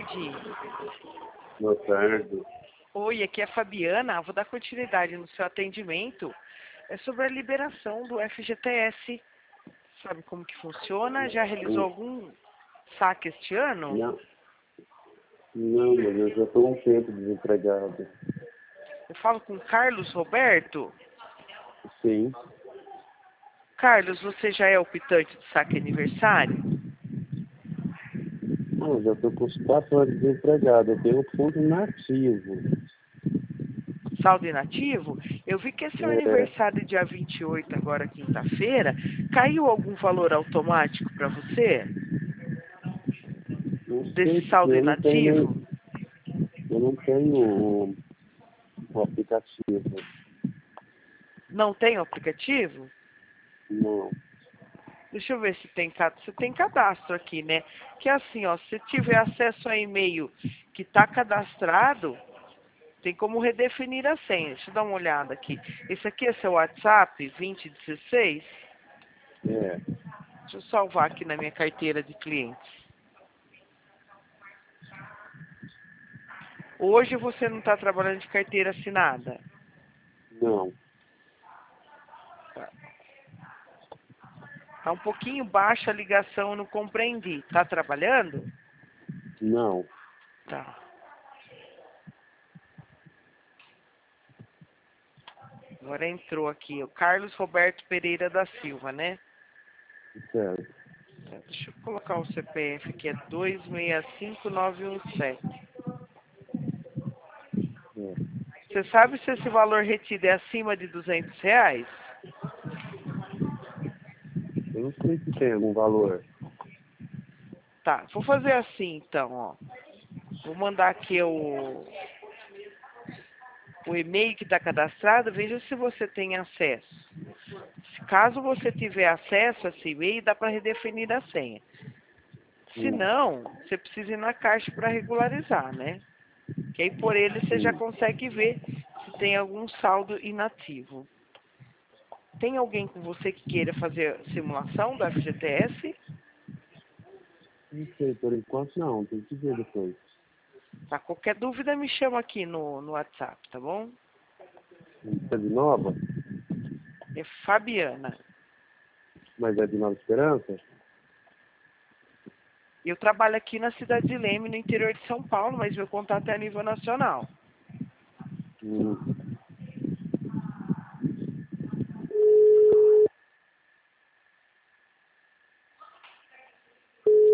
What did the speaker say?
tarde. Boa tarde. Oi, aqui é a Fabiana. Vou dar continuidade no seu atendimento. É sobre a liberação do FGTS. Sabe como que funciona? Já realizou algum saque este ano? Não, mas eu já estou um tempo desempregado. Eu falo com Carlos Roberto. Sim. Carlos, você já é optante de saque aniversário? Não, já estou com os 4 anos desempregado. Eu tenho um fundo nativo. Saldo inativo? Eu vi que é seu É, aniversário dia 28, agora quinta-feira. Caiu algum valor automático para você? não sei Desse porque saldo inativo? eu não tenho o aplicativo. Não tem o aplicativo? Não. Deixa eu ver se tem, você tem cadastro aqui, né? Que é assim, ó, se tiver acesso a e-mail que está cadastrado, tem como redefinir a senha. Deixa eu dar uma olhada aqui. Esse aqui é seu WhatsApp 2016? É. Deixa eu salvar aqui na minha carteira de clientes. Hoje você não está trabalhando de carteira assinada? Não. Tá um pouquinho baixa a ligação, eu não compreendi. Tá trabalhando? Não. Tá. Agora entrou aqui, o Carlos Roberto Pereira da Silva, né? Certo. Tá, deixa eu colocar o CPF que é 265917. É. Você sabe se esse valor retido é acima de R$ 200? Eu não sei se tem algum valor. Tá, vou fazer assim então, ó. Vou mandar aqui o e-mail que está cadastrado, veja se você tem acesso. Caso você tiver acesso a esse e-mail, dá para redefinir a senha. Se não, você precisa ir na caixa para regularizar, né? Que aí por ele você já consegue ver se tem algum saldo inativo. Tem alguém com você que queira fazer simulação do FGTS? Não sei, por enquanto não. Tem que ver depois. Tá, qualquer dúvida me chama aqui no WhatsApp, tá bom? É de Nova? É Fabiana. Mas é de Nova Esperança? Eu trabalho aqui na cidade de Leme, no interior de São Paulo, mas meu contato é a nível nacional.